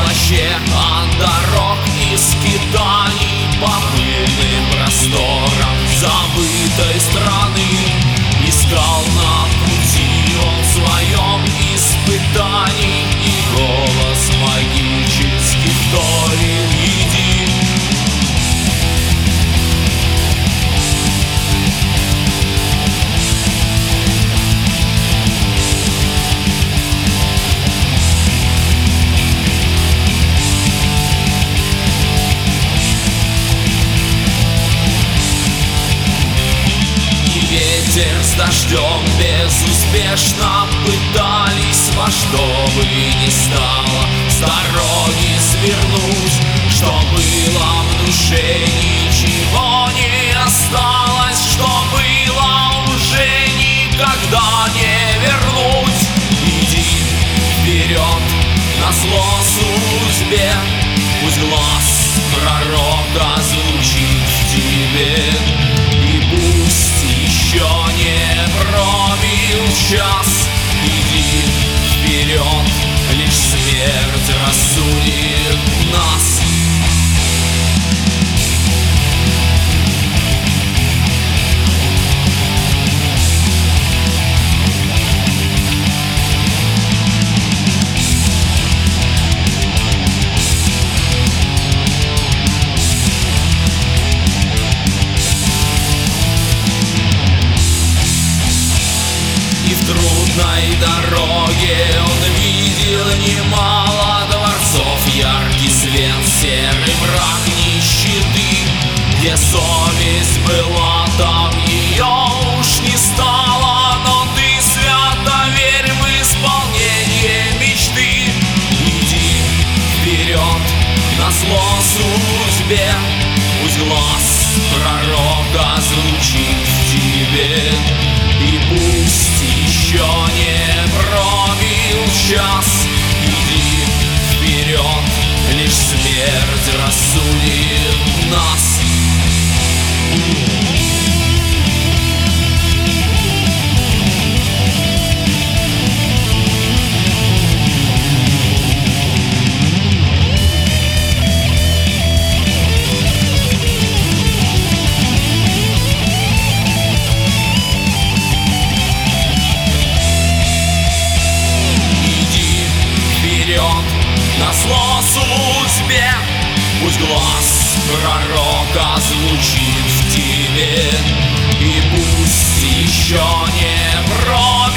плаще от дорог и скитаний по пыльным просторам забытой страны. Искал на пути он в своем испытании, и голос магический вторил: иди. Ветер с дождем безуспешно пытались во что бы ни стало с дороги свернуть. Что было в душе, ничего не осталось, что было уже никогда не вернуть. Иди вперед, назло судьбе, пусть глаз пророка звучит в тебе. И пусть еще не пробил час, иди вперед, лишь смерть рассудит нас. И в трудной дороге он видел немало дворцов, яркий свет, серый мрак нищеты. Где совесть была, там ее уж не стало, но ты свято верь в исполнение мечты. Иди вперед, назло судьбе, пусть глаз пророка звучит в тебе. И пусть еще не пробил час, иди вперед, лишь смерть рассудит нас. Назло судьбе, пусть глаз пророка звучит в тебе. И пусть еще не